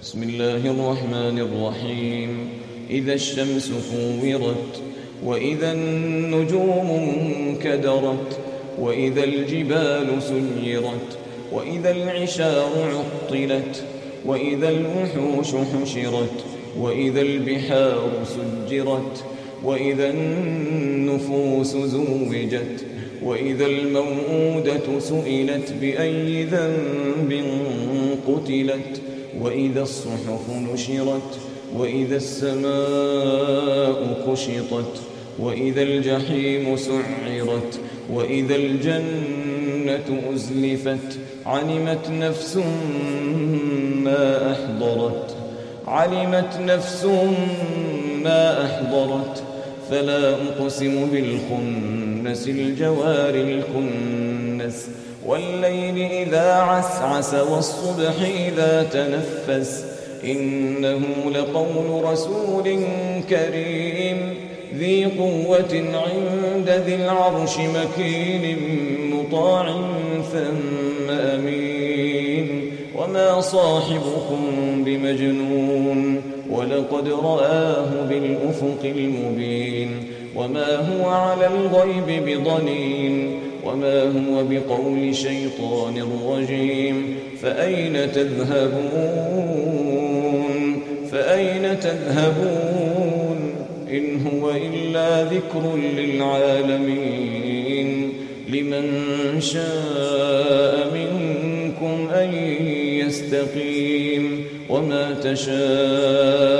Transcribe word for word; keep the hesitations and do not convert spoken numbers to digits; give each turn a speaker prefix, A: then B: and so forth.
A: بسم الله الرحمن الرحيم إذا الشمس كورت وإذا النجوم انكدرت وإذا الجبال سيرت وإذا العشار عطلت وإذا الوحوش حشرت وإذا البحار سجرت وإذا النفوس زوجت وإذا الموءودة سئلت بأي ذنب قتلت وإذا الصحف نشرت وإذا السماء كشطت وإذا الجحيم سعرت وإذا الجنة أزلفت علمت نفس ما أحضرت علمت نفس ما أحضرت فلا أقسم بالخنس الجوار الكنس والليل إذا عسعس والصبح إذا تنفس إنه لقول رسول كريم ذي قوة عند ذي العرش مكين مطاع ثم أمين وما صاحبكم بمجنون ولقد رآه بالأفق المبين وما هو على الغيب بضنين وما هو بقول شيطان رجيم فأين تذهبون فأين تذهبون إن هو إلا ذكر للعالمين لمن شاء منكم أن يستقيم وما تشاءون